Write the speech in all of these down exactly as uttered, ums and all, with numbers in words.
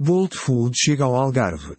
Bolt Food chega ao Algarve.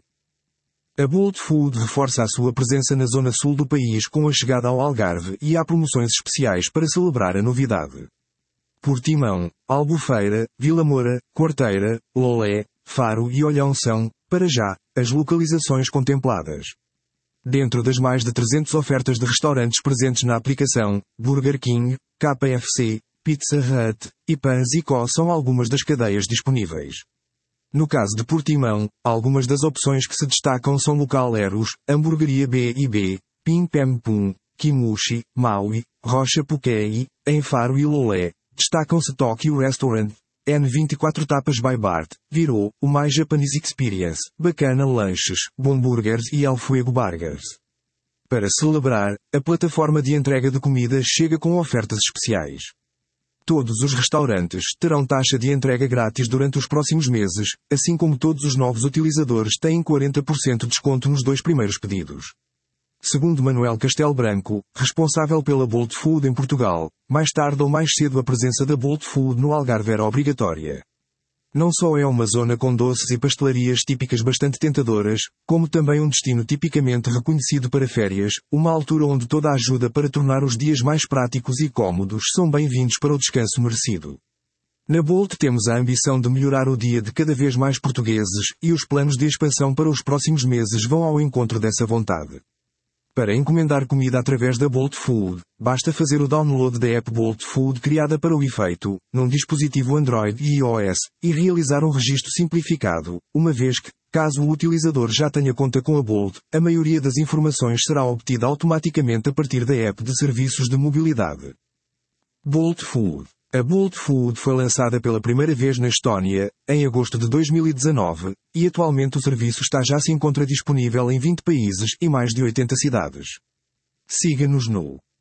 A Bolt Food reforça a sua presença na zona sul do país com a chegada ao Algarve e há promoções especiais para celebrar a novidade. Portimão, Albufeira, Vila Moura, Quarteira, Lolé, Faro e Olhão são, para já, as localizações contempladas. Dentro das mais de trezentas ofertas de restaurantes presentes na aplicação, Burger King, K F C, Pizza Hut e Pães e Co são algumas das cadeias disponíveis. No caso de Portimão, algumas das opções que se destacam são Local Eros, Hamburgueria B e B, Pim Pam Pum, Kimushi, Maui, Rocha Puquei, em Faro e Lolé. Destacam-se Tokyo Restaurant, N vinte e quatro Tapas by Bart, Virou, o My Japanese Experience, Bacana Lanches, Bom Burgers e El Fuego Burgers. Para celebrar, a plataforma de entrega de comida chega com ofertas especiais. Todos os restaurantes terão taxa de entrega grátis durante os próximos meses, assim como todos os novos utilizadores têm quarenta por cento de desconto nos dois primeiros pedidos. Segundo Manuel Castelo Branco, responsável pela Bolt Food em Portugal, mais tarde ou mais cedo a presença da Bolt Food no Algarve era obrigatória. Não só é uma zona com doces e pastelarias típicas bastante tentadoras, como também um destino tipicamente reconhecido para férias, uma altura onde toda a ajuda para tornar os dias mais práticos e cômodos são bem-vindos para o descanso merecido. Na Bolt temos a ambição de melhorar o dia de cada vez mais portugueses, e os planos de expansão para os próximos meses vão ao encontro dessa vontade. Para encomendar comida através da Bolt Food, basta fazer o download da app Bolt Food criada para o efeito, num dispositivo Android e iOS, e realizar um registro simplificado, uma vez que, caso o utilizador já tenha conta com a Bolt, a maioria das informações será obtida automaticamente a partir da app de serviços de mobilidade. Bolt Food. A Bolt Food foi lançada pela primeira vez na Estónia, em agosto de dois mil e dezanove, e atualmente o serviço está já se encontra disponível em vinte países e mais de oitenta cidades. Siga-nos no